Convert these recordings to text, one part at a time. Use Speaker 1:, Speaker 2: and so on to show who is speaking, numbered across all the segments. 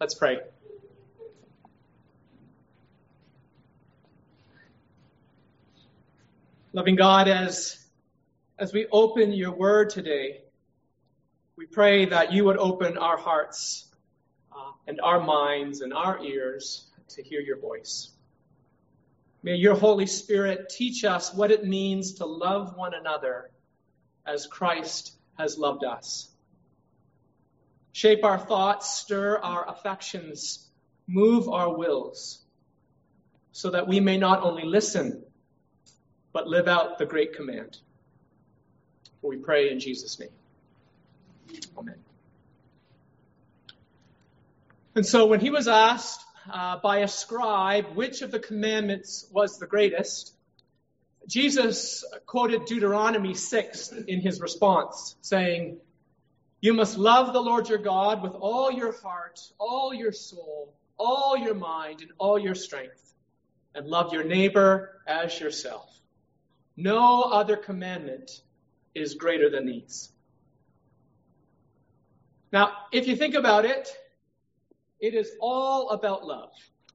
Speaker 1: Let's pray. Loving God, as we open your word today, we pray that you would open our hearts and our minds and our ears to hear your voice. May your Holy Spirit teach us what it means to love one another as Christ has loved us. Shape our thoughts, stir our affections, move our wills, so that we may not only listen, but live out the great command. For we pray in Jesus' name. Amen. And so when he was asked by a scribe which of the commandments was the greatest, Jesus quoted Deuteronomy 6 in his response, saying, "You must love the Lord your God with all your heart, all your soul, all your mind, and all your strength, and love your neighbor as yourself. No other commandment is greater than these." Now, if you think about it, it is all about love.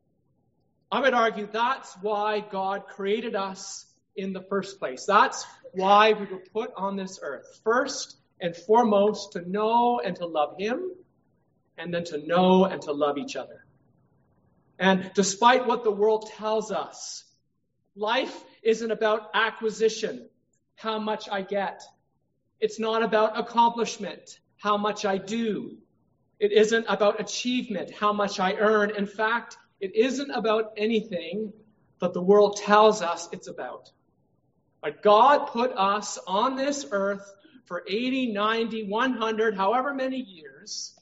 Speaker 1: I would argue that's why God created us in the first place. That's why we were put on this earth. First and foremost, to know and to love him, and then to know and to love each other. And despite what the world tells us, life isn't about acquisition, how much I get. It's not about accomplishment, how much I do. It isn't about achievement, how much I earn. In fact, it isn't about anything that the world tells us it's about. But God put us on this earth for 80, 90, 100, however many years,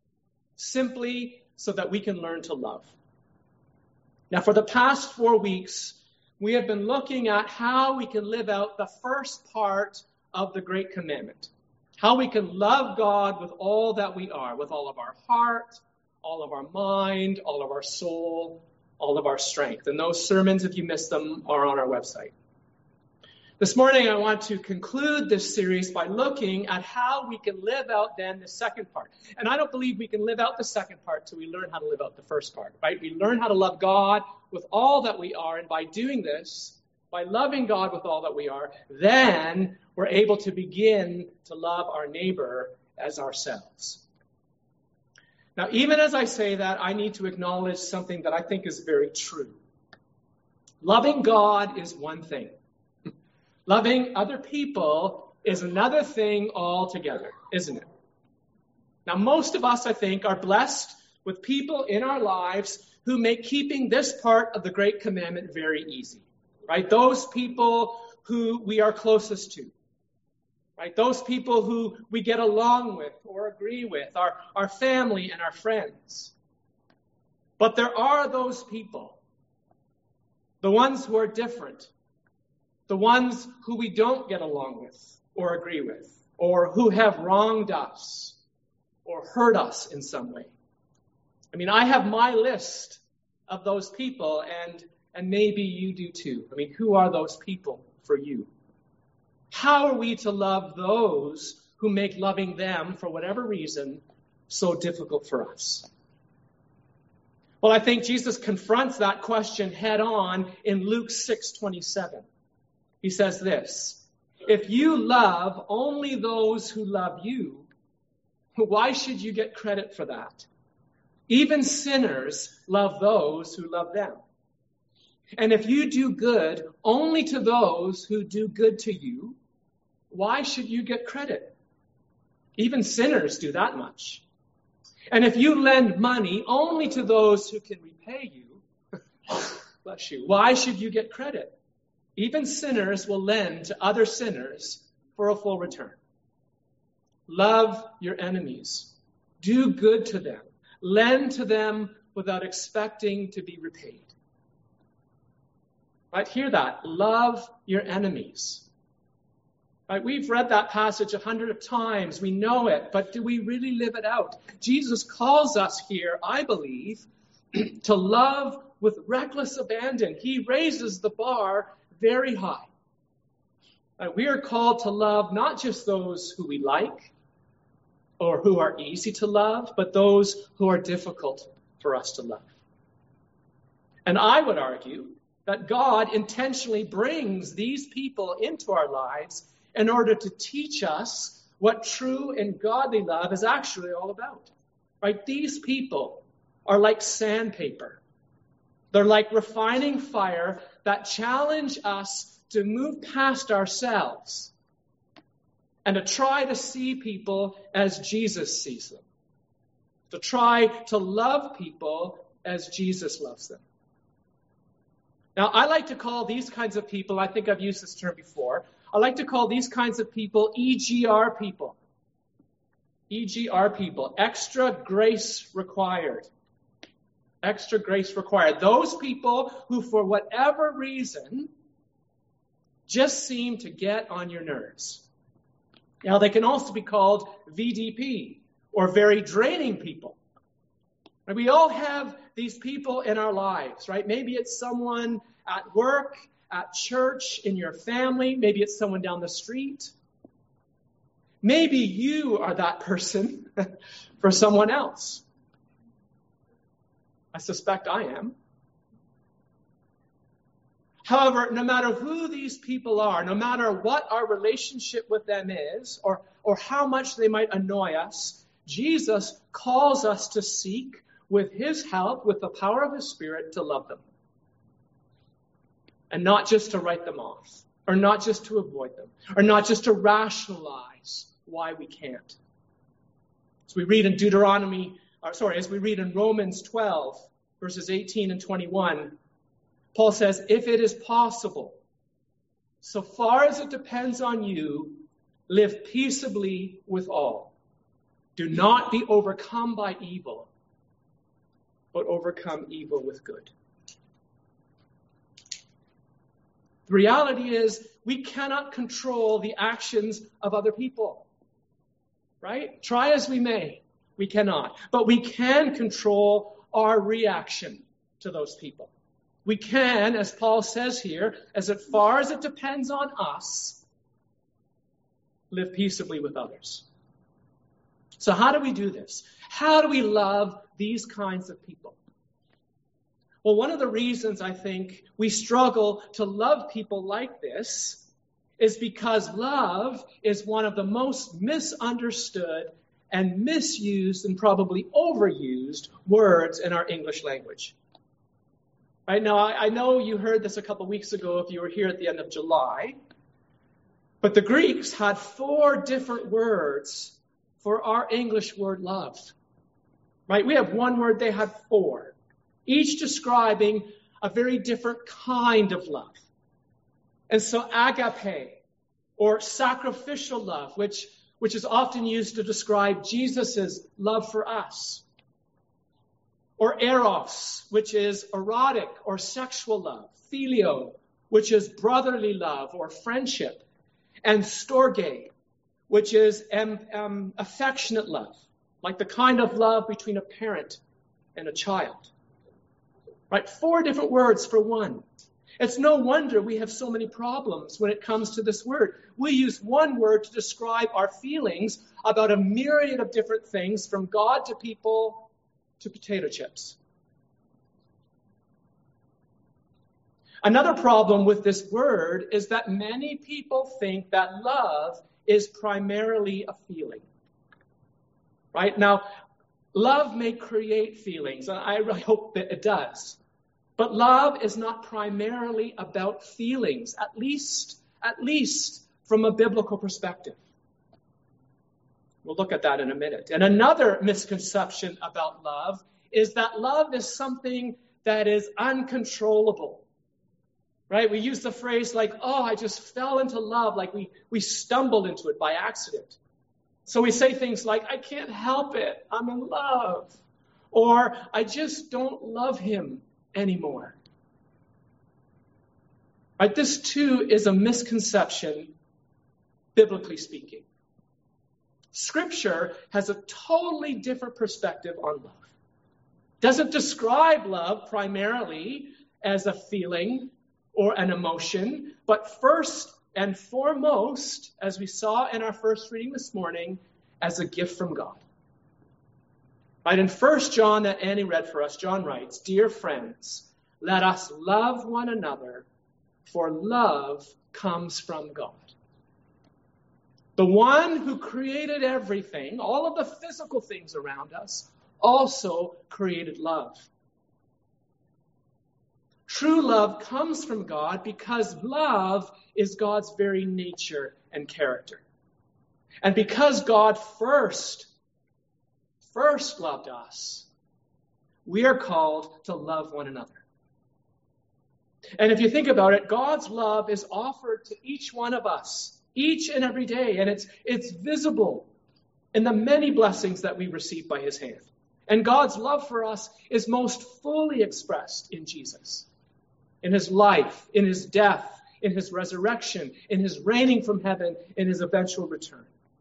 Speaker 1: simply so that we can learn to love. Now, for the past 4 weeks, we have been looking at how we can live out the first part of the Great Commandment. How we can love God with all that we are, with all of our heart, all of our mind, all of our soul, all of our strength. And those sermons, if you missed them, are on our website. This morning, I want to conclude this series by looking at how we can live out then the second part. And I don't believe we can live out the second part till we learn how to live out the first part, right? We learn how to love God with all that we are, and by doing this, by loving God with all that we are, then we're able to begin to love our neighbor as ourselves. Now, even as I say that, I need to acknowledge something that I think is very true. Loving God is one thing. Loving other people is another thing altogether, isn't it? Now, most of us, I think, are blessed with people in our lives who make keeping this part of the Great Commandment very easy, right? Those people who we are closest to, right? Those people who we get along with or agree with, our family and our friends. But there are those people, the ones who are different, the ones who we don't get along with or agree with, or who have wronged us or hurt us in some way. I mean, I have my list of those people, and maybe you do too. I mean, who are those people for you? How are we to love those who make loving them, for whatever reason, so difficult for us? Well, I think Jesus confronts that question head on in Luke 6:27. He says this, "If you love only those who love you, why should you get credit for that? Even sinners love those who love them. And if you do good only to those who do good to you, why should you get credit? Even sinners do that much. And if you lend money only to those who can repay you, bless you, why should you get credit? Even sinners will lend to other sinners for a full return. Love your enemies. Do good to them. Lend to them without expecting to be repaid." Right? Hear that. Love your enemies. Right? We've read that passage 100 times. We know it, but do we really live it out? Jesus calls us here, I believe, to love with reckless abandon. He raises the bar very high. We are called to love not just those who we like, or who are easy to love, but those who are difficult for us to love. And I would argue that God intentionally brings these people into our lives in order to teach us what true and godly love is actually all about. Right? These people are like sandpaper. They're like refining fire that challenge us to move past ourselves and to try to see people as Jesus sees them. To try to love people as Jesus loves them. Now, I like to call these kinds of people, I think I've used this term before, I like to call these kinds of people EGR people. EGR people, extra grace required. Extra grace required. Those people who, for whatever reason, just seem to get on your nerves. Now, they can also be called VDP, or very draining people. We all have these people in our lives, right? Maybe it's someone at work, at church, in your family. Maybe it's someone down the street. Maybe you are that person for someone else. I suspect I am. However, no matter who these people are, no matter what our relationship with them is, or how much they might annoy us, Jesus calls us to seek, with his help, with the power of his Spirit, to love them. And not just to write them off, or not just to avoid them, or not just to rationalize why we can't. As we read in Romans 12, verses 18 and 21, Paul says, if it is possible, so far as it depends on you, live peaceably with all. Do not be overcome by evil, but overcome evil with good. The reality is we cannot control the actions of other people, right? Try as we may, we cannot. But we can control our reaction to those people. We can, as Paul says here, as far as it depends on us, live peaceably with others. So how do we do this? How do we love these kinds of people? Well, one of the reasons I think we struggle to love people like this is because love is one of the most misunderstood and misused and probably overused words in our English language. Right now, I know you heard this a couple weeks ago if you were here at the end of July, but the Greeks had 4 different words for our English word love. Right? We have one word, they had 4, each describing a very different kind of love. And so agape, or sacrificial love, which is often used to describe Jesus' love for us. Or eros, which is erotic or sexual love. Phileo, which is brotherly love or friendship. And storge, which is affectionate love, like the kind of love between a parent and a child. Right? 4 different words for one. It's no wonder we have so many problems when it comes to this word. We use one word to describe our feelings about a myriad of different things, from God to people to potato chips. Another problem with this word is that many people think that love is primarily a feeling. Right? Now, love may create feelings, and I really hope that it does. But love is not primarily about feelings, at least from a biblical perspective. We'll look at that in a minute. And another misconception about love is that love is something that is uncontrollable. Right? We use the phrase like, oh, I just fell into love, like we stumbled into it by accident. So we say things like, I can't help it, I'm in love. Or, I just don't love him anymore. Right? This too is a misconception, biblically speaking. Scripture has a totally different perspective on love. Doesn't describe love primarily as a feeling or an emotion, but first and foremost, as we saw in our first reading this morning, as a gift from God. Right, in 1 John that Annie read for us, John writes, "Dear friends, let us love one another, for love comes from God." The one who created everything, all of the physical things around us, also created love. True love comes from God because love is God's very nature and character. And because God first loved us, we are called to love one another. And if you think about it, God's love is offered to each one of us, each and every day, and it's visible in the many blessings that we receive by his hand. And God's love for us is most fully expressed in Jesus, in his life, in his death, in his resurrection, in his reigning from heaven, in his eventual return.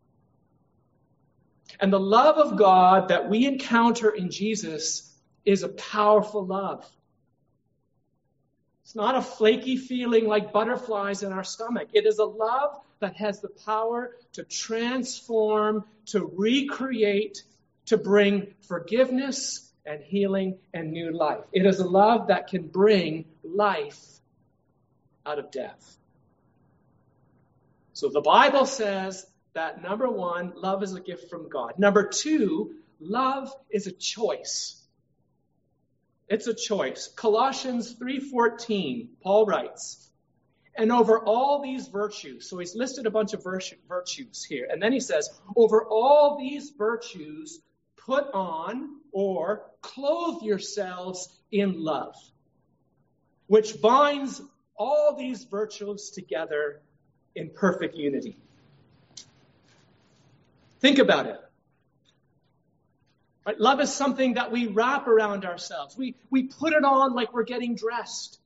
Speaker 1: And the love of God that we encounter in Jesus is a powerful love. It's not a flaky feeling like butterflies in our stomach. It is a love that has the power to transform, to recreate, to bring forgiveness and healing and new life. It is a love that can bring life out of death. So the Bible says that, number one, love is a gift from God. Number two, love is a choice. It's a choice. Colossians 3:14, Paul writes, "And over all these virtues," so he's listed a bunch of virtues here, and then he says, "Over all these virtues, put on or clothe yourselves in love, which binds all these virtues together in perfect unity." Think about it. Right? Love is something that we wrap around ourselves. We put it on like we're getting dressed.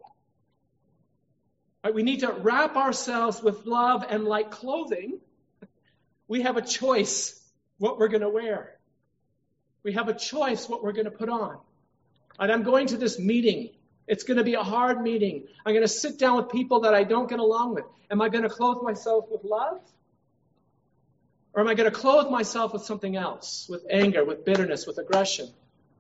Speaker 1: Right? We need to wrap ourselves with love, and like clothing, we have a choice what we're going to wear. We have a choice what we're going to put on. And I'm going to this meeting. It's going to be a hard meeting. I'm going to sit down with people that I don't get along with. Am I going to clothe myself with love? Or am I going to clothe myself with something else, with anger, with bitterness, with aggression?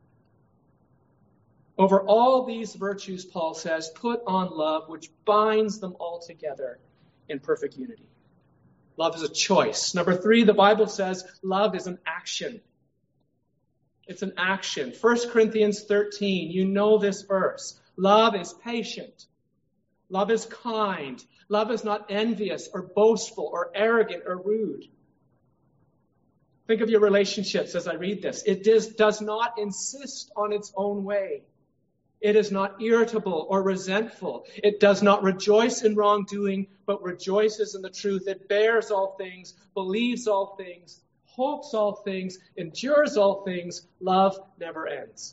Speaker 1: Over all these virtues, Paul says, put on love, which binds them all together in perfect unity. Love is a choice. Number three, the Bible says love is an action. It's an action. 1 Corinthians 13, you know this verse. Love is patient. Love is kind. Love is not envious or boastful or arrogant or rude. Think of your relationships as I read this. It does not insist on its own way. It is not irritable or resentful. It does not rejoice in wrongdoing, but rejoices in the truth. It bears all things, believes all things, hopes all things, endures all things. Love never ends.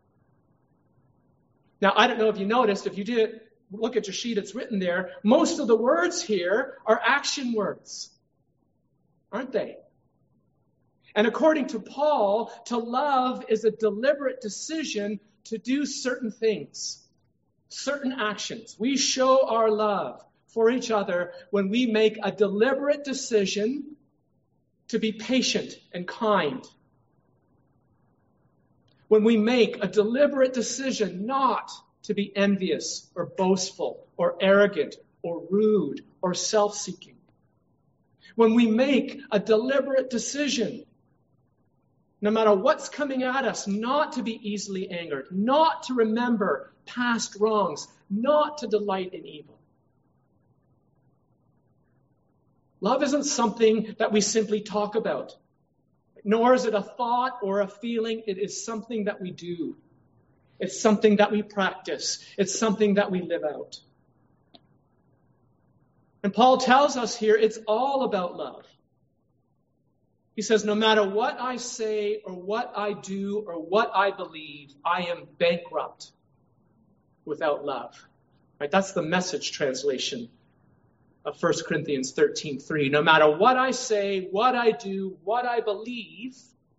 Speaker 1: Now, I don't know if you noticed, if you did look at your sheet, it's written there. Most of the words here are action words, aren't they? And according to Paul, to love is a deliberate decision to do certain things, certain actions. We show our love for each other when we make a deliberate decision to be patient and kind. When we make a deliberate decision not to be envious or boastful or arrogant or rude or self-seeking. When we make a deliberate decision, no matter what's coming at us, not to be easily angered, not to remember past wrongs, not to delight in evil. Love isn't something that we simply talk about, nor is it a thought or a feeling. It is something that we do. It's something that we practice. It's something that we live out. And Paul tells us here it's all about love. He says, no matter what I say or what I do or what I believe, I am bankrupt without love. Right? That's the Message translation of 1 Corinthians 13:3. No matter what I say, what I do, what I believe,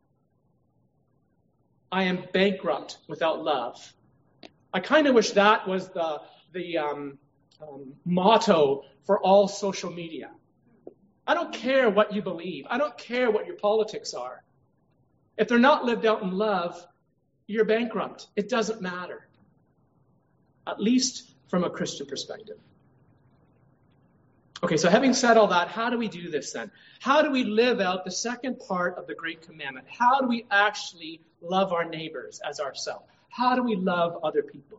Speaker 1: I am bankrupt without love. I kind of wish that was the motto for all social media. I don't care what you believe. I don't care what your politics are. If they're not lived out in love, you're bankrupt. It doesn't matter. At least from a Christian perspective. Okay, so having said all that, how do we do this then? How do we live out the second part of the Great Commandment? How do we actually love our neighbors as ourselves? How do we love other people?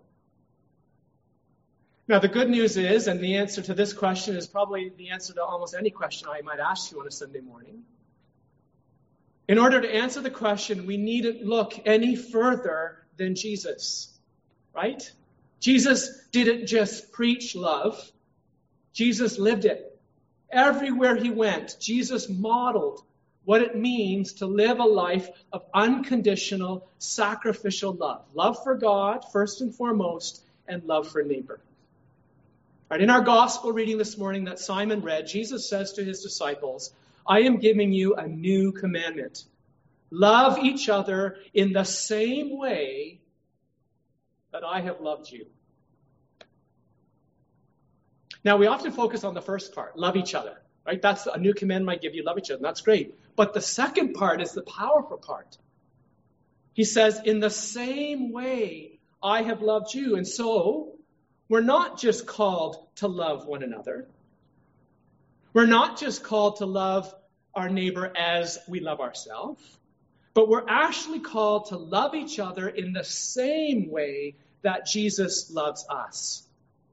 Speaker 1: Now, the good news is, and the answer to this question is probably the answer to almost any question I might ask you on a Sunday morning. In order to answer the question, we needn't look any further than Jesus, right? Jesus didn't just preach love. Jesus lived it. Everywhere he went, Jesus modeled what it means to live a life of unconditional, sacrificial love. Love for God, first and foremost, and love for neighbor. Right, in our gospel reading this morning that Simon read, Jesus says to his disciples, I am giving you a new commandment. Love each other in the same way that I have loved you. Now, we often focus on the first part, love each other, right? That's a new commandment I give you, love each other. And that's great. But the second part is the powerful part. He says, in the same way I have loved you. And so, we're not just called to love one another. We're not just called to love our neighbor as we love ourselves. But we're actually called to love each other in the same way that Jesus loves us.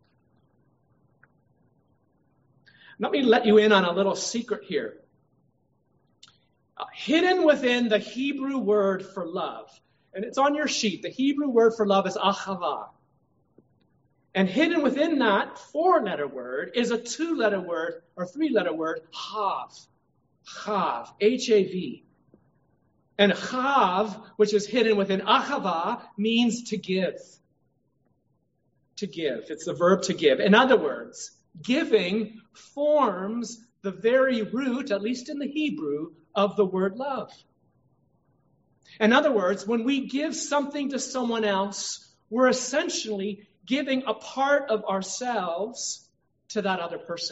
Speaker 1: Let me let you in on a little secret here. Hidden within the Hebrew word for love, and it's on your sheet, the Hebrew word for love is ahava. And hidden within that 4-letter word is a 2-letter word or 3-letter word, hav. Chav, H-A-V. And chav, which is hidden within ahava, means to give. To give. It's the verb to give. In other words, giving forms the very root, at least in the Hebrew, of the word love. In other words, when we give something to someone else, we're essentially giving a part of ourselves to that other person.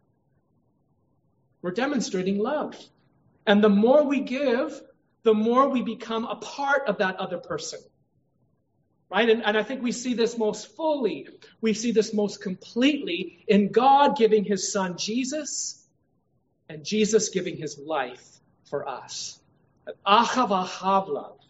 Speaker 1: We're demonstrating love. And the more we give, the more we become a part of that other person. Right? And I think we see this most fully. We see this most completely in God giving his son Jesus and Jesus giving his life for us. Achav love.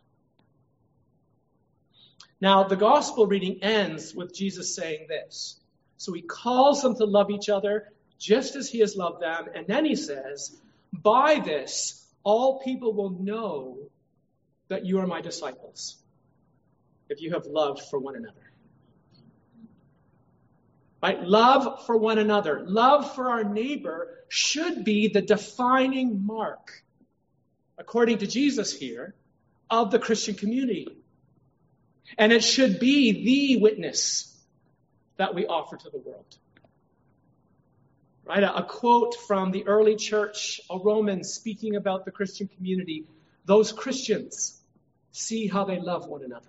Speaker 1: Now, the gospel reading ends with Jesus saying this. So he calls them to love each other just as he has loved them. And then he says, by this, all people will know that you are my disciples, if you have love for one another. Right? Love for one another, love for our neighbor should be the defining mark, according to Jesus here, of the Christian community. And it should be the witness that we offer to the world. Right? A quote from the early church, a Roman speaking about the Christian community. Those Christians, see how they love one another.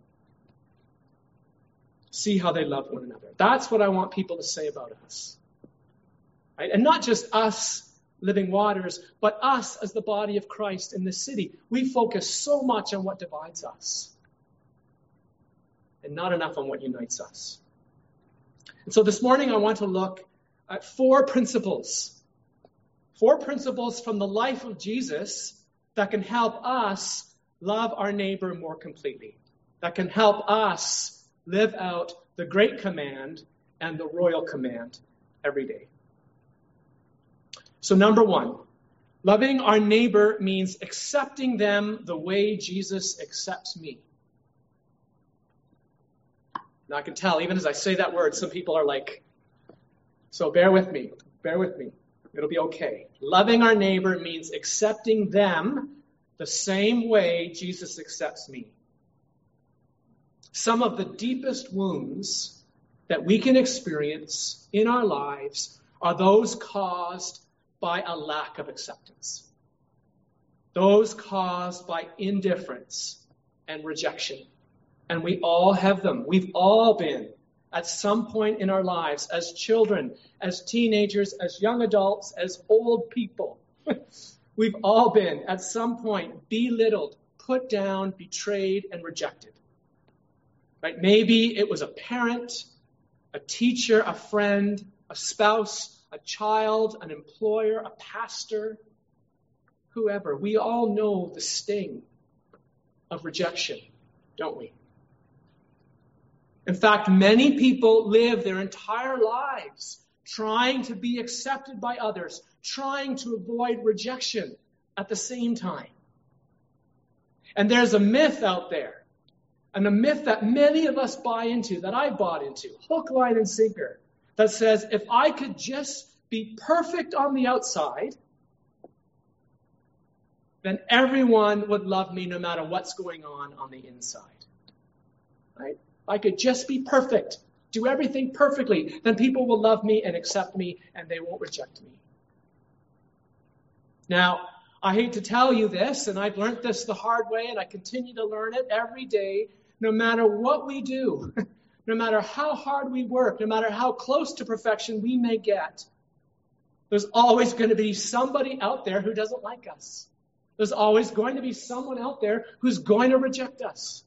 Speaker 1: See how they love one another. That's what I want people to say about us. Right? And not just us, Living Waters, but us as the body of Christ in this city. We focus so much on what divides us and not enough on what unites us. And so this morning I want to look at 4 principles. 4 principles from the life of Jesus that can help us love our neighbor more completely. That can help us live out the great command and the royal command every day. So number 1, loving our neighbor means accepting them the way Jesus accepts me. Now I can tell, even as I say that word, some people are like, so bear with me. It'll be okay. Loving our neighbor means accepting them the same way Jesus accepts me. Some of the deepest wounds that we can experience in our lives are those caused by a lack of acceptance. Those caused by indifference and rejection. And we all have them. We've all been at some point in our lives, as children, as teenagers, as young adults, as old people. We've all been, at some point, belittled, put down, betrayed, and rejected. Right? Maybe it was a parent, a teacher, a friend, a spouse, a child, an employer, a pastor, whoever. We all know the sting of rejection, don't we? In fact, many people live their entire lives trying to be accepted by others, trying to avoid rejection at the same time. And there's a myth out there, and a myth that many of us buy into, that I bought into, hook, line, and sinker, that says if I could just be perfect on the outside, then everyone would love me no matter what's going on the inside. Right? If I could just be perfect, do everything perfectly, then people will love me and accept me, and they won't reject me. Now, I hate to tell you this, and I've learned this the hard way, and I continue to learn it every day. No matter what we do, no matter how hard we work, no matter how close to perfection we may get, there's always going to be somebody out there who doesn't like us. There's always going to be someone out there who's going to reject us.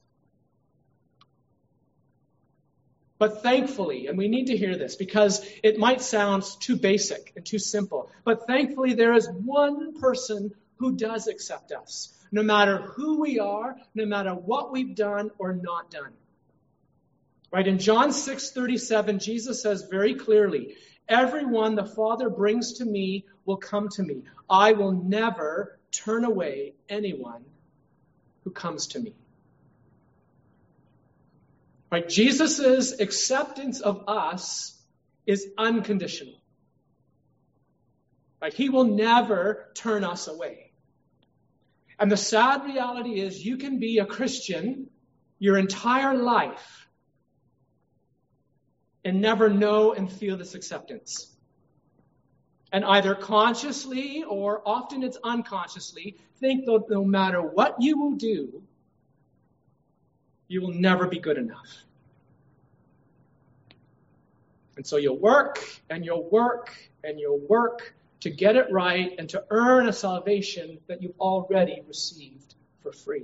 Speaker 1: But thankfully, and we need to hear this because it might sound too basic and too simple, but thankfully there is one person who does accept us, no matter who we are, no matter what we've done or not done. Right? In John 6:37, Jesus says very clearly, everyone the Father brings to me will come to me. I will never turn away anyone who comes to me. Right? Jesus' acceptance of us is unconditional. Right? He will never turn us away. And the sad reality is you can be a Christian your entire life and never know and feel this acceptance. And either consciously or often it's unconsciously think that no matter what you will do, you will never be good enough. And so you'll work and you'll work and you'll work to get it right and to earn a salvation that you've already received for free.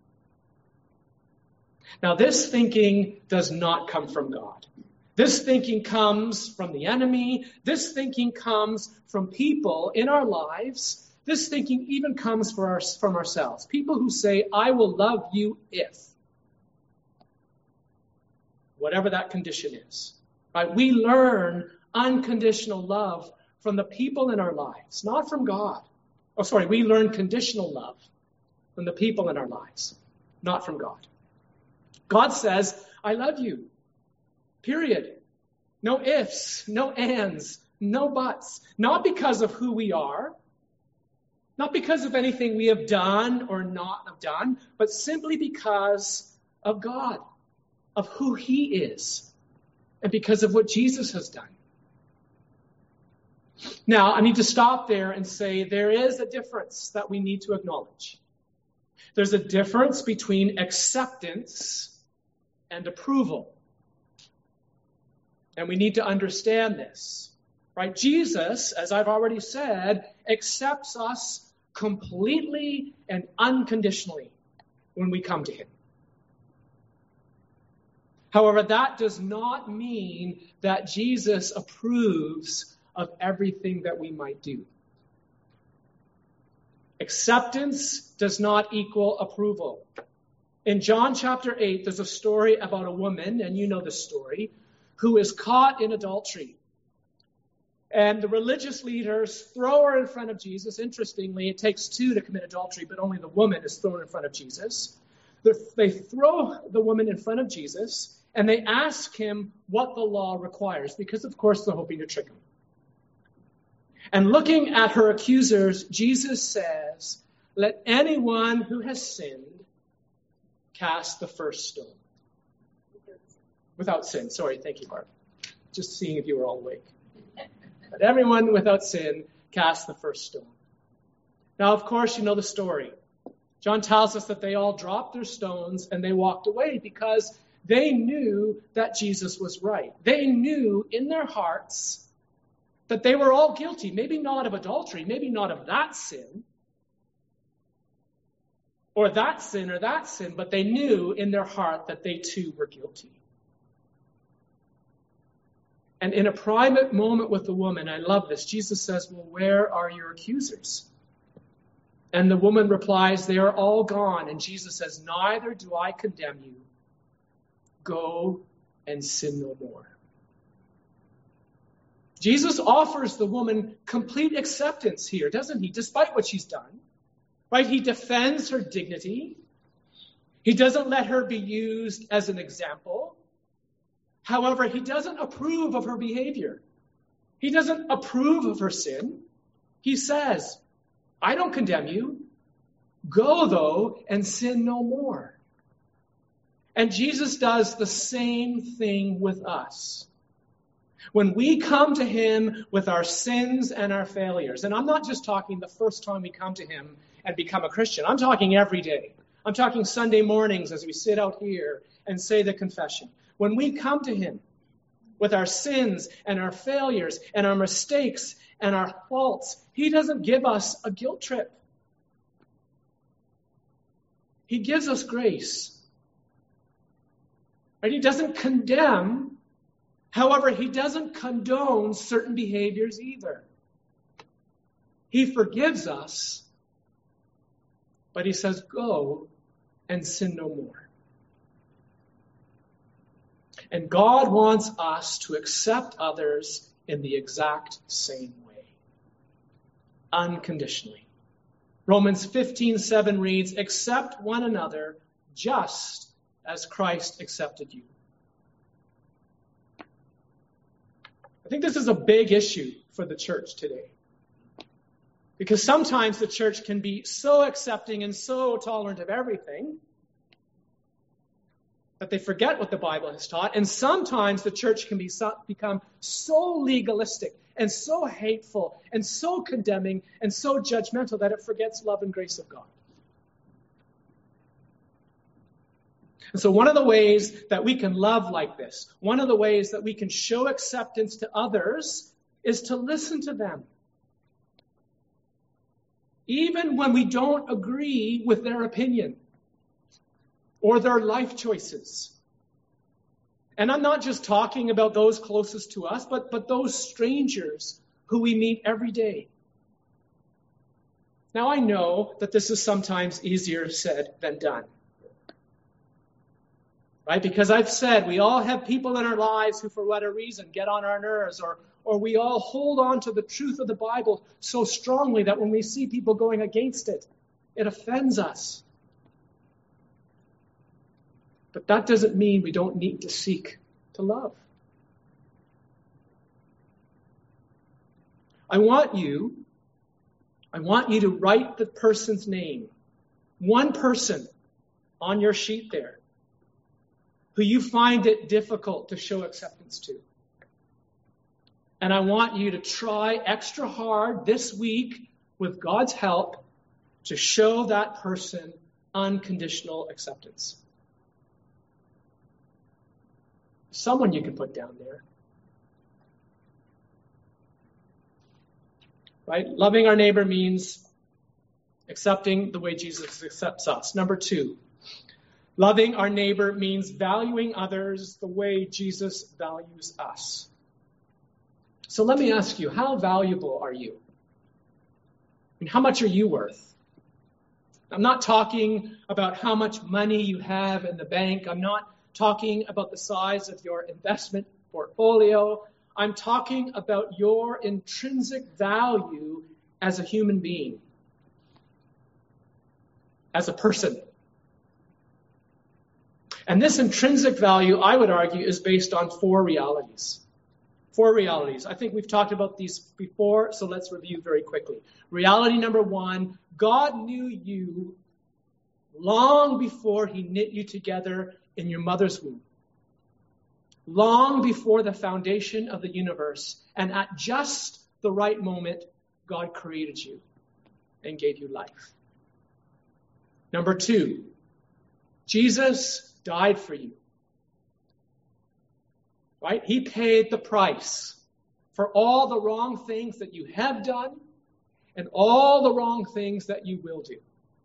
Speaker 1: Now, this thinking does not come from God. This thinking comes from the enemy. This thinking comes from people in our lives. This thinking even comes from ourselves. People who say, I will love you if. Whatever that condition is. Right? We learn unconditional love from the people in our lives, not from God. We learn conditional love from the people in our lives, not from God. God says, I love you. Period. No ifs, no ands, no buts. Not because of who we are, not because of anything we have done or not have done, but simply because of God, of who He is, and because of what Jesus has done. Now, I need to stop there and say there is a difference that we need to acknowledge. There's a difference between acceptance and approval. And we need to understand this, right? Jesus, as I've already said, accepts us completely and unconditionally when we come to Him. However, that does not mean that Jesus approves of everything that we might do. Acceptance does not equal approval. In John chapter 8, there's a story about a woman, and you know the story, who is caught in adultery. And the religious leaders throw her in front of Jesus. Interestingly, it takes two to commit adultery, but only the woman is thrown in front of Jesus. They throw the woman in front of Jesus, and they ask him what the law requires, because, of course, they're hoping to trick him. And looking at her accusers, Jesus says, let anyone who has sinned cast the first stone. Without sin. Sorry, thank you, Barb. Just seeing if you were all awake. Let everyone without sin cast the first stone. Now, of course, you know the story. John tells us that they all dropped their stones and they walked away because They knew that Jesus was right. They knew in their hearts that they were all guilty, maybe not of adultery, maybe not of that sin, or that sin, but they knew in their heart that they too were guilty. And in a private moment with the woman, I love this, Jesus says, well, where are your accusers? And the woman replies, they are all gone. And Jesus says, neither do I condemn you. Go and sin no more. Jesus offers the woman complete acceptance here, doesn't he? Despite what she's done, right? He defends her dignity. He doesn't let her be used as an example. However, he doesn't approve of her behavior. He doesn't approve of her sin. He says, I don't condemn you. Go, though, and sin no more. And Jesus does the same thing with us. When we come to him with our sins and our failures, and I'm not just talking the first time we come to him and become a Christian. I'm talking every day. I'm talking Sunday mornings as we sit out here and say the confession. When we come to him with our sins and our failures and our mistakes and our faults, he doesn't give us a guilt trip. He gives us grace. Right? He doesn't condemn. However, he doesn't condone certain behaviors either. He forgives us, but he says, go and sin no more. And God wants us to accept others in the exact same way, unconditionally. Romans 15:7 reads, accept one another just as Christ accepted you. I think this is a big issue for the church today. Because sometimes the church can be so accepting and so tolerant of everything that they forget what the Bible has taught. And sometimes the church can become so legalistic and so hateful and so condemning and so judgmental that it forgets love and grace of God. And so one of the ways that we can love like this, one of the ways that we can show acceptance to others is to listen to them. Even when we don't agree with their opinion or their life choices. And I'm not just talking about those closest to us, but those strangers who we meet every day. Now I know that this is sometimes easier said than done. Right? Because I've said we all have people in our lives who for whatever reason get on our nerves, or we all hold on to the truth of the Bible so strongly that when we see people going against it, it offends us. But that doesn't mean we don't need to seek to love. I want you to write the person's name, one person on your sheet there, who you find it difficult to show acceptance to. And I want you to try extra hard this week, with God's help, to show that person unconditional acceptance. Someone you can put down there. Right? Loving our neighbor means accepting the way Jesus accepts us. Number 2, loving our neighbor means valuing others the way Jesus values us. So let me ask you, how valuable are you? I mean, how much are you worth? I'm not talking about how much money you have in the bank. I'm not talking about the size of your investment portfolio. I'm talking about your intrinsic value as a human being, as a person. And this intrinsic value, I would argue, is based on 4 realities. 4 realities. I think we've talked about these before, so let's review very quickly. Reality number 1, God knew you long before he knit you together in your mother's womb. Long before the foundation of the universe, and at just the right moment, God created you and gave you life. Number 2, Jesus died for you. Right? He paid the price for all the wrong things that you have done and all the wrong things that you will do.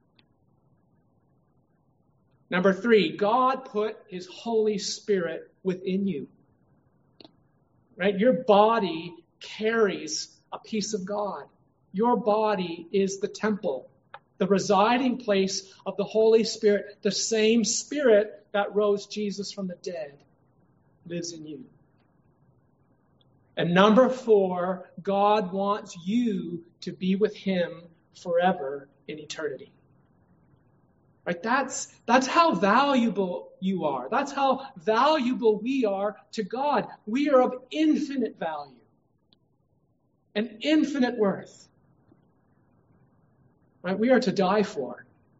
Speaker 1: Number 3, God put his Holy Spirit within you. Right? Your body carries a piece of God. Your body is the temple, the residing place of the Holy Spirit. The same Spirit that rose Jesus from the dead lives in you. And number 4, God wants you to be with him forever in eternity. Right? That's how valuable you are. That's how valuable we are to God. We are of infinite value and infinite worth. Right? We are to die for.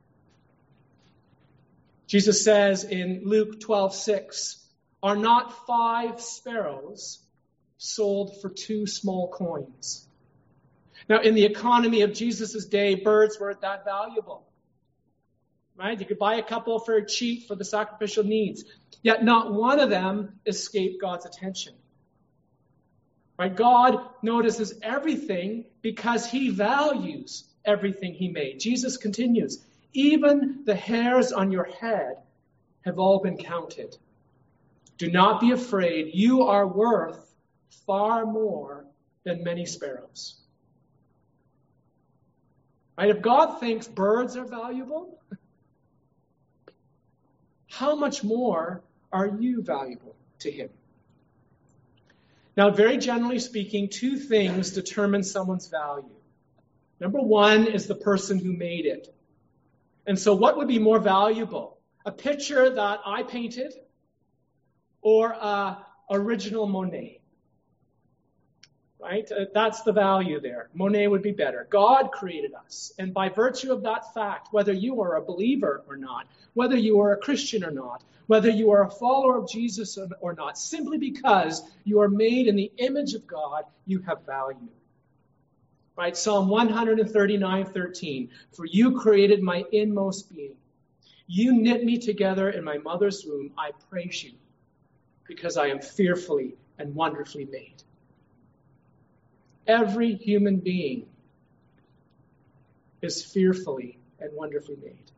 Speaker 1: Jesus says in Luke 12:6, "Are not 5 sparrows sold for 2 small coins?" Now, in the economy of Jesus' day, birds weren't that valuable. Right? You could buy a couple for cheap for the sacrificial needs. Yet not one of them escaped God's attention. Right? God notices everything because he values everything he made. Jesus continues, "Even the hairs on your head have all been counted. Do not be afraid. You are worth far more than many sparrows." Right? If God thinks birds are valuable, how much more are you valuable to him? Now, very generally speaking, 2 things determine someone's value. Number 1 is the person who made it. And so what would be more valuable? A picture that I painted or an original Monet? Right? That's the value there. Monet would be better. God created us. And by virtue of that fact, whether you are a believer or not, whether you are a Christian or not, whether you are a follower of Jesus or not, simply because you are made in the image of God, you have value. Right? Psalm 139:13, "For you created my inmost being. You knit me together in my mother's womb. I praise you because I am fearfully and wonderfully made." Every human being is fearfully and wonderfully made.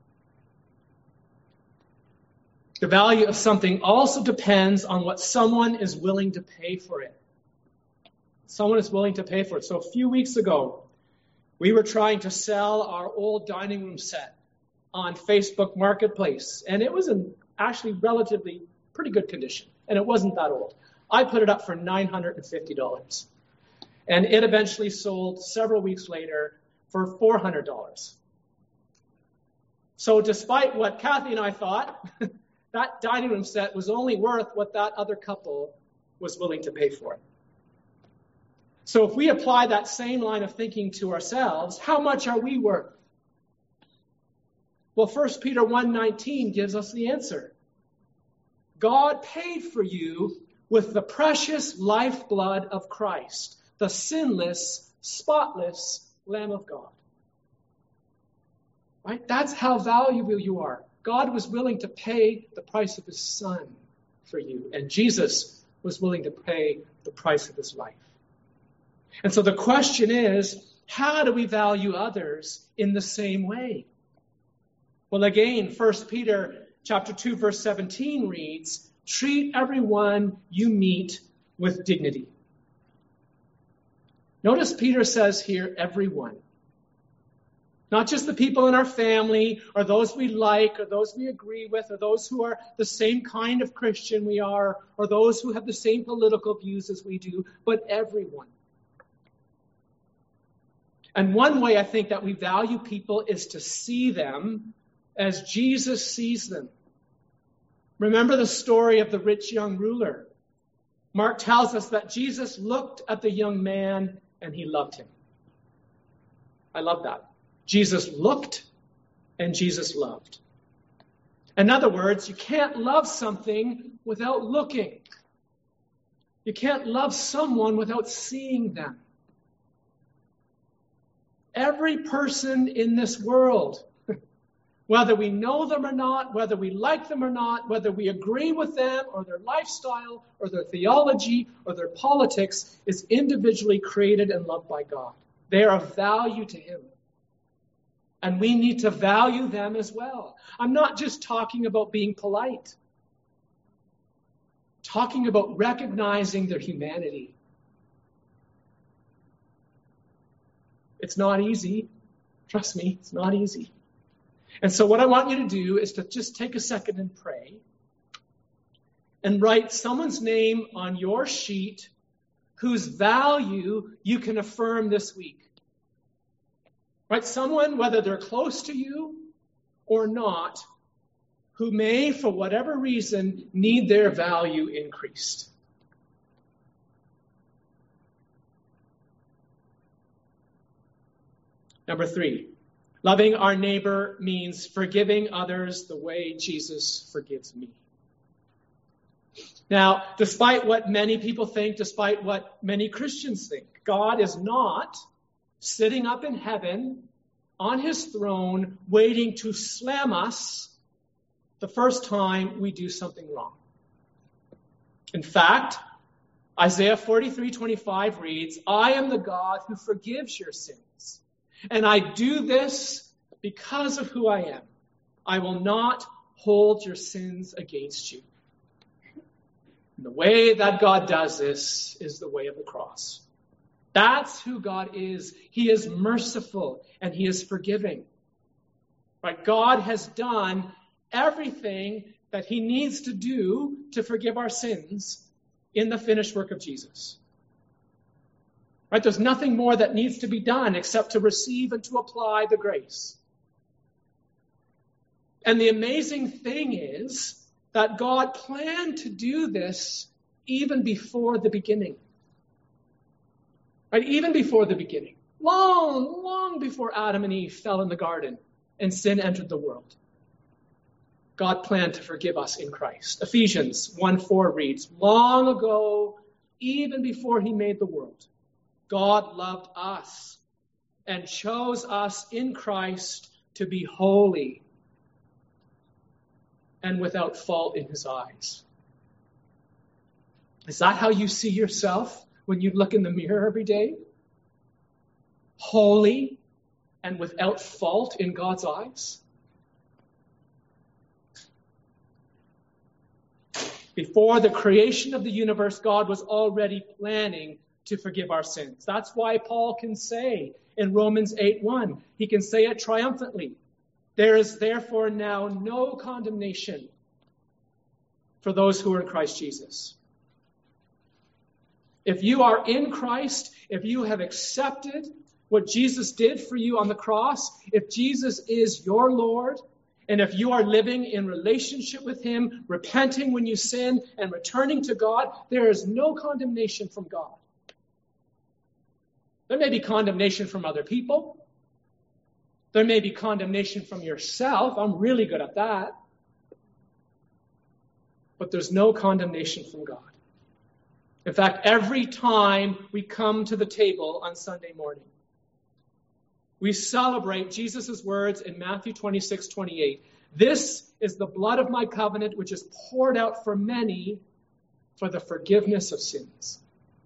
Speaker 1: The value of something also depends on what someone is willing to pay for it. Someone is willing to pay for it. So a few weeks ago, we were trying to sell our old dining room set on Facebook Marketplace. And it was in actually relatively pretty good condition. And it wasn't that old. I put it up for $950. And it eventually sold several weeks later for $400. So despite what Kathy and I thought, that dining room set was only worth what that other couple was willing to pay for it. So if we apply that same line of thinking to ourselves, how much are we worth? Well, 1 Peter 1:19 gives us the answer. God paid for you with the precious lifeblood of Christ, the sinless, spotless Lamb of God. Right? That's how valuable you are. God was willing to pay the price of his son for you. And Jesus was willing to pay the price of his life. And so the question is, how do we value others in the same way? Well, again, 1 Peter chapter 2, verse 17 reads, "Treat everyone you meet with dignity." Notice Peter says here, everyone. Not just the people in our family, or those we like, or those we agree with, or those who are the same kind of Christian we are, or those who have the same political views as we do, but everyone. And one way I think that we value people is to see them as Jesus sees them. Remember the story of the rich young ruler. Mark tells us that Jesus looked at the young man and he loved him. I love that. Jesus looked and Jesus loved. In other words, you can't love something without looking. You can't love someone without seeing them. Every person in this world Whether we know them or not, whether we like them or not, whether we agree with them or their lifestyle or their theology or their politics, is individually created and loved by God. They are of value to Him. And we need to value them as well. I'm not just talking about being polite. I'm talking about recognizing their humanity. It's not easy. Trust me, it's not easy. And so what I want you to do is to just take a second and pray and write someone's name on your sheet whose value you can affirm this week. Right? Someone, whether they're close to you or not, who may, for whatever reason, need their value increased. Number 3, loving our neighbor means forgiving others the way Jesus forgives me. Now, despite what many people think, despite what many Christians think, God is not sitting up in heaven on His throne waiting to slam us the first time we do something wrong. In fact, Isaiah 43:25 reads, "I am the God who forgives your sins. And I do this because of who I am. I will not hold your sins against you." And the way that God does this is the way of the cross. That's who God is. He is merciful and He is forgiving. Right? God has done everything that He needs to do to forgive our sins in the finished work of Jesus. Right? There's nothing more that needs to be done except to receive and to apply the grace. And the amazing thing is that God planned to do this even before the beginning. Right? Even before the beginning. Long before Adam and Eve fell in the garden and sin entered the world. God planned to forgive us in Christ. Ephesians 1:4 reads, "Long ago, even before He made the world, God loved us and chose us in Christ to be holy and without fault in His eyes." Is that how you see yourself when you look in the mirror every day? Holy and without fault in God's eyes? Before the creation of the universe, God was already planning to forgive our sins. That's why Paul can say in Romans 8:1, he can say it triumphantly, "There is therefore now no condemnation for those who are in Christ Jesus." If you are in Christ, if you have accepted what Jesus did for you on the cross, if Jesus is your Lord, and if you are living in relationship with Him, repenting when you sin and returning to God, there is no condemnation from God. There may be condemnation from other people. There may be condemnation from yourself. I'm really good at that. But there's no condemnation from God. In fact, every time we come to the table on Sunday morning, we celebrate Jesus' words in Matthew 26:28. "This is the blood of my covenant, which is poured out for many for the forgiveness of sins."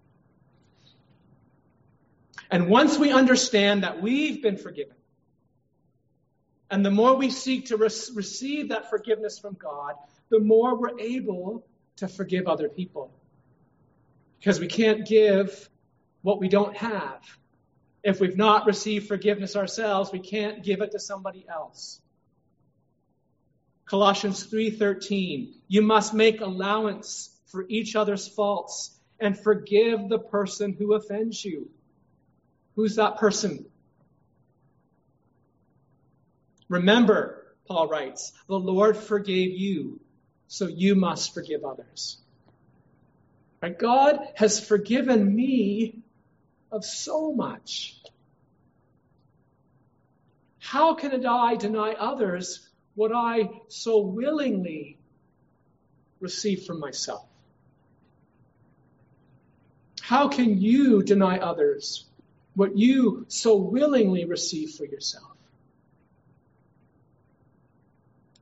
Speaker 1: And once we understand that we've been forgiven, and the more we seek to receive that forgiveness from God, the more we're able to forgive other people. Because we can't give what we don't have. If we've not received forgiveness ourselves, we can't give it to somebody else. Colossians 3:13, "You must make allowance for each other's faults and forgive the person who offends you." Who's that person? Remember, Paul writes, "The Lord forgave you, so you must forgive others." Right? God has forgiven me of so much. How can I deny others what I so willingly receive from myself? How can you deny others what you so willingly receive for yourself?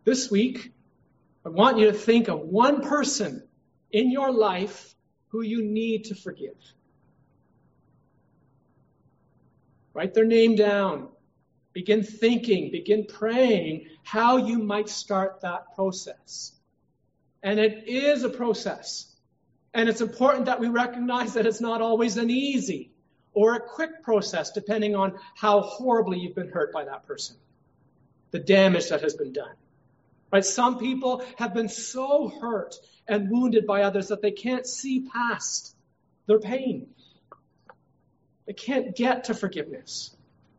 Speaker 1: This week, I want you to think of one person in your life who you need to forgive. Write their name down. Begin thinking, begin praying how you might start that process. And it is a process. And it's important that we recognize that it's not always an easy or a quick process, depending on how horribly you've been hurt by that person, the damage that has been done. Right? Some people have been so hurt and wounded by others that they can't see past their pain. They can't get to forgiveness.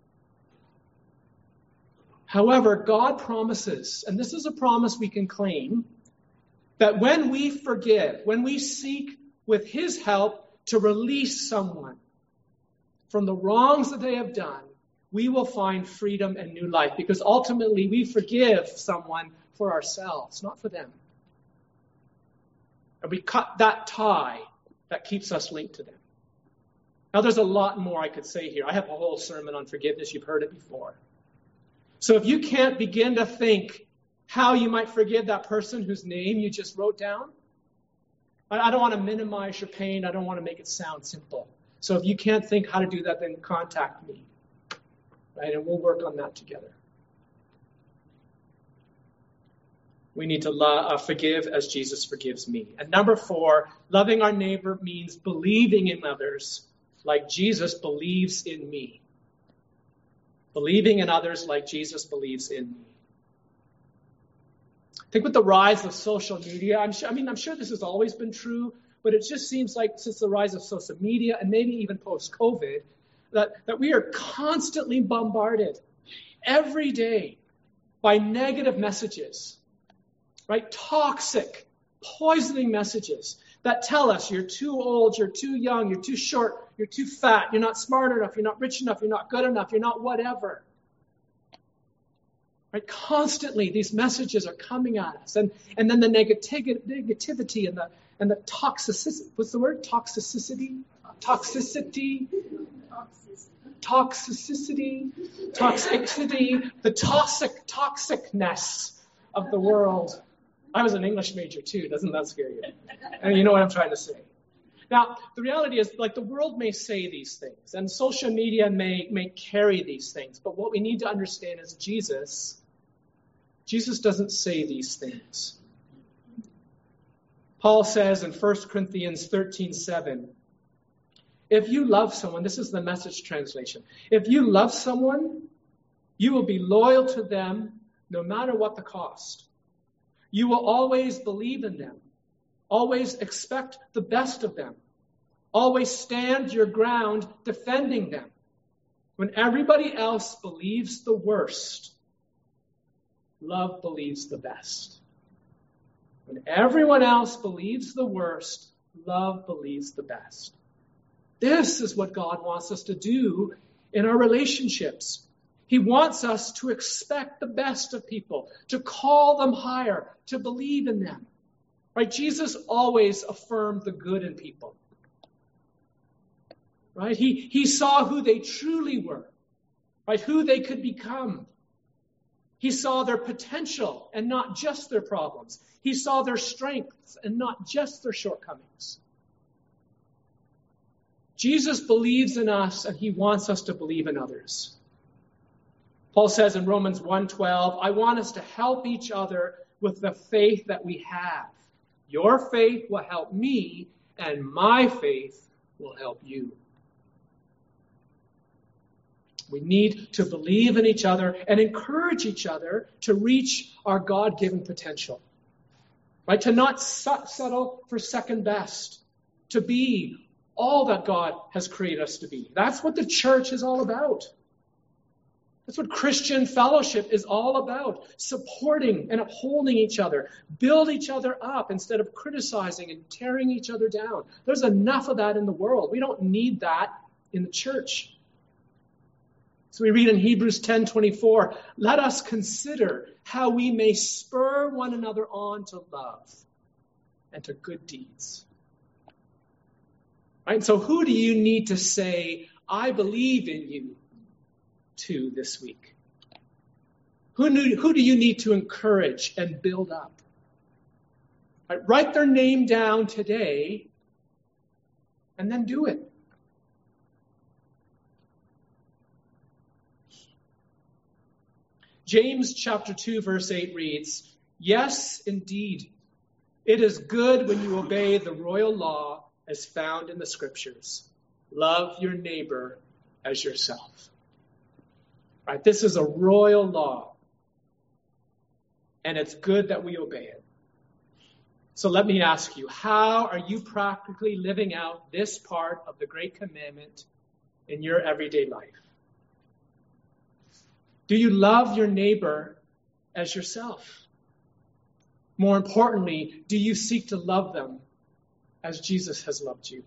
Speaker 1: However, God promises, and this is a promise we can claim, that when we forgive, when we seek with His help to release someone from the wrongs that they have done, we will find freedom and new life, because ultimately we forgive someone for ourselves, not for them. And we cut that tie that keeps us linked to them. Now, there's a lot more I could say here. I have a whole sermon on forgiveness. You've heard it before. So if you can't begin to think how you might forgive that person whose name you just wrote down, I don't want to minimize your pain. I don't want to make it sound simple. So if you can't think how to do that, then contact me. Right? And we'll work on that together. We need to forgive as Jesus forgives me. And number 4, loving our neighbor means believing in others like Jesus believes in me. Believing in others like Jesus believes in me. I think with the rise of social media, I'm sure this has always been true, but it just seems like since the rise of social media and maybe even post-COVID, that we are constantly bombarded every day by negative messages, right? Toxic, poisoning messages that tell us you're too old, you're too young, you're too short, you're too fat, you're not smart enough, you're not rich enough, you're not good enough, you're not whatever. Right? Constantly, these messages are coming at us. And then the negativity and the toxicity, what's the word? Toxicity, the toxicness of the world. I was an English major too. Doesn't that scare you? And you know what I'm trying to say. Now, the reality is, like, the world may say these things, and social media may carry these things, but what we need to understand is Jesus doesn't say these things. Paul says in 1 Corinthians 13:7, if you love someone, this is the Message translation, if you love someone, you will be loyal to them no matter what the cost. You will always believe in them, always expect the best of them, always stand your ground defending them. When everybody else believes the worst, love believes the best. When everyone else believes the worst, love believes the best. This is what God wants us to do in our relationships. He wants us to expect the best of people, to call them higher, to believe in them. Right? Jesus always affirmed the good in people. Right? He saw who they truly were, right? Who they could become. He saw their potential and not just their problems. He saw their strengths and not just their shortcomings. Jesus believes in us, and he wants us to believe in others. Paul says in Romans 1:12, I want us to help each other with the faith that we have. Your faith will help me, and my faith will help you. We need to believe in each other and encourage each other to reach our God-given potential. Right? To not settle for second best. To be all that God has created us to be. That's what the church is all about. That's what Christian fellowship is all about. Supporting and upholding each other. Build each other up instead of criticizing and tearing each other down. There's enough of that in the world. We don't need that in the church. So we read in Hebrews 10:24, let us consider how we may spur one another on to love and to good deeds. Right? So who do you need to say, I believe in you to this week? Who do you need to encourage and build up? Right, write their name down today and then do it. James chapter 2, verse 8 reads, "Yes, indeed, it is good when you obey the royal law as found in the Scriptures. Love your neighbor as yourself." Right? This is a royal law, and it's good that we obey it. So let me ask you, how are you practically living out this part of the Great Commandment in your everyday life? Do you love your neighbor as yourself? More importantly, do you seek to love them as Jesus has loved you?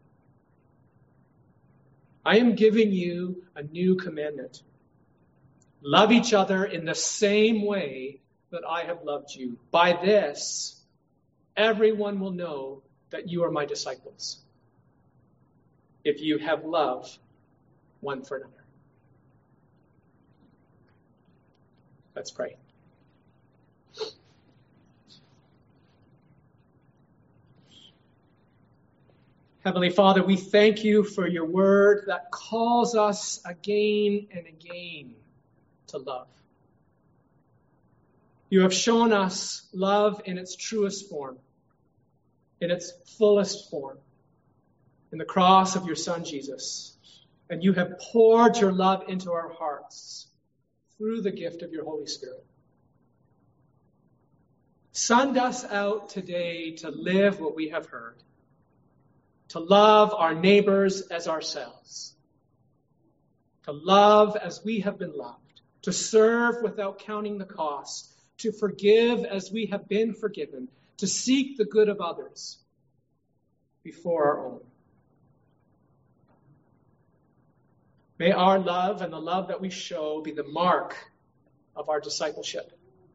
Speaker 1: I am giving you a new commandment. Love each other in the same way that I have loved you. By this, everyone will know that you are my disciples, if you have love one for another. Let's pray. Heavenly Father, we thank you for your word that calls us again and again to love. You have shown us love in its truest form, in its fullest form, in the cross of your Son, Jesus. And you have poured your love into our hearts through the gift of your Holy Spirit. Send us out today to live what we have heard, to love our neighbors as ourselves, to love as we have been loved, to serve without counting the cost, to forgive as we have been forgiven, to seek the good of others before our own. May our love and the love that we show be the mark of our discipleship,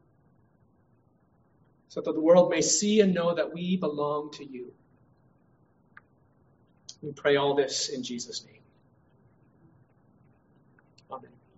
Speaker 1: so that the world may see and know that we belong to you. We pray all this in Jesus' name. Amen.